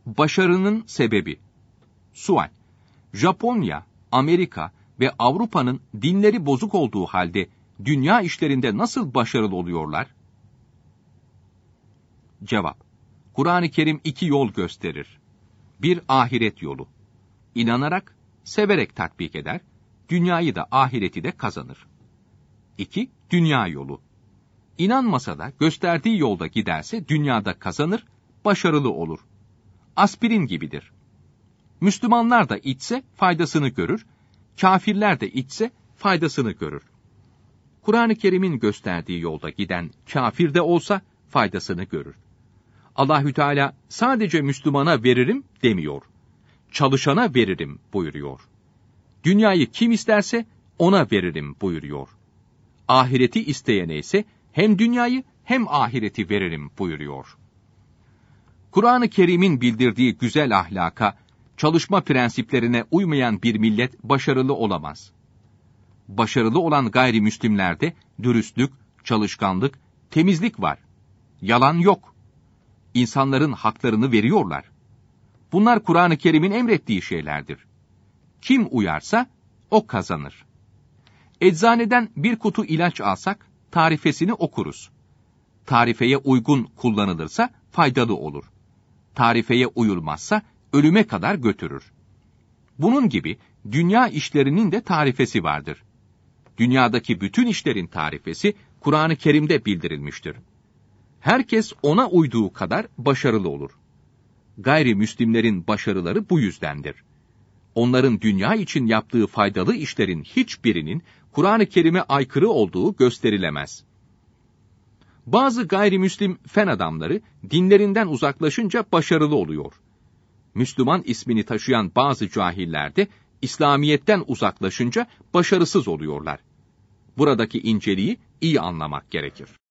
Başarının sebebi. Sual: Japonya, Amerika ve Avrupa'nın dinleri bozuk olduğu halde dünya işlerinde nasıl başarılı oluyorlar? Cevap: Kur'an-ı Kerim 2 yol gösterir. 1 ahiret yolu. İnanarak, severek tatbik eder, dünyayı da ahireti de kazanır. 2 dünya yolu. İnanmasa da gösterdiği yolda giderse dünyada kazanır, başarılı olur. Aspirin gibidir. Müslümanlar da içse faydasını görür, kâfirler de içse faydasını görür. Kur'an-ı Kerim'in gösterdiği yolda giden kâfir de olsa faydasını görür. Allahü Teala sadece Müslümana veririm demiyor. Çalışana veririm buyuruyor. Dünyayı kim isterse ona veririm buyuruyor. Ahireti isteyene ise hem dünyayı hem ahireti veririm buyuruyor. Kur'an-ı Kerim'in bildirdiği güzel ahlaka, çalışma prensiplerine uymayan bir millet başarılı olamaz. Başarılı olan gayrimüslimlerde dürüstlük, çalışkanlık, temizlik var. Yalan yok. İnsanların haklarını veriyorlar. Bunlar Kur'an-ı Kerim'in emrettiği şeylerdir. Kim uyarsa o kazanır. Eczaneden bir kutu ilaç alsak tarifesini okuruz. Tarifeye uygun kullanılırsa faydalı olur. Tarifeye uyulmazsa ölüme kadar götürür. Bunun gibi dünya işlerinin de tarifesi vardır. Dünyadaki bütün işlerin tarifesi Kur'an-ı Kerim'de bildirilmiştir. Herkes ona uyduğu kadar başarılı olur. Gayrimüslimlerin başarıları bu yüzdendir. Onların dünya için yaptığı faydalı işlerin hiçbirinin Kur'an-ı Kerim'e aykırı olduğu gösterilemez. Bazı gayrimüslim fen adamları dinlerinden uzaklaşınca başarılı oluyor. Müslüman ismini taşıyan bazı cahiller de İslamiyet'ten uzaklaşınca başarısız oluyorlar. Buradaki inceliği iyi anlamak gerekir.